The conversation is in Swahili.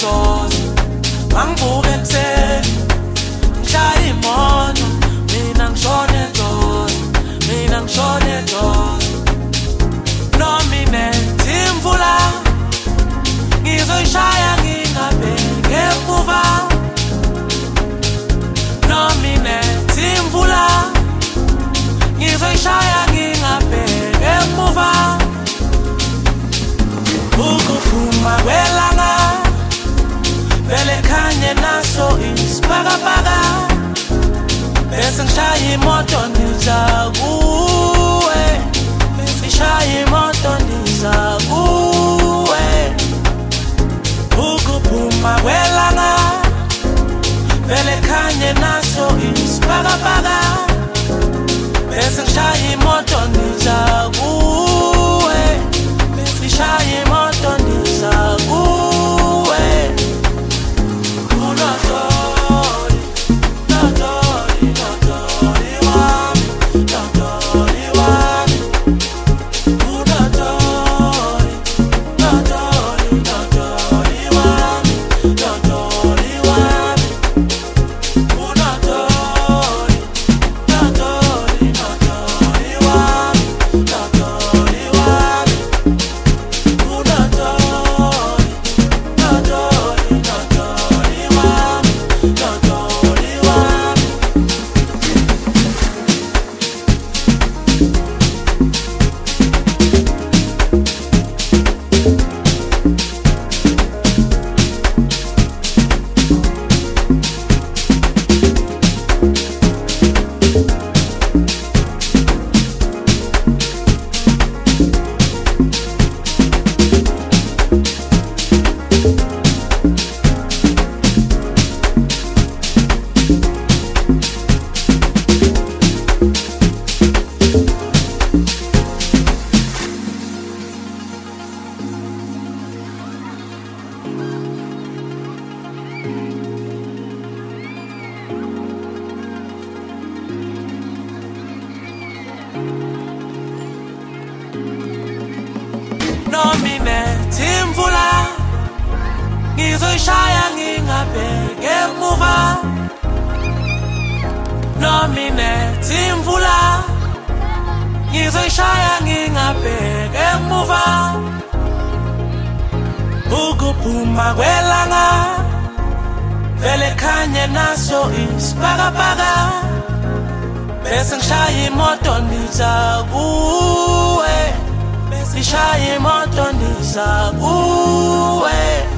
jozi mangivuke ekuseni ngishaya imoto mina ngishone jozi mina ngishone jozi noma inethi imvula ngizoyishaya ngingabheki emuva noma inethi imvula ngizoyishaya ngingabheki emuva ukuphuma kwelanga vele khanye naso isibhakabhaka bese ngishaya imoto ndiza kuwe bese ngishaya imoto ndiza kuwe ukuphuma kwelanga vele khanye naso isibhakabhaka bese ngishaya imoto ndiza kuwe bese ngishaya imoto ndiza kuwe ngizoyishaya ngingabheki emuva noma inethi imvula ngizoyishaya ngingabheki emuva ukuphuma kwelanga vele khanye naso isibhakabhaka bese ngishaya imoto ndiza kuwe bese ngishaya imoto ndiza kuwe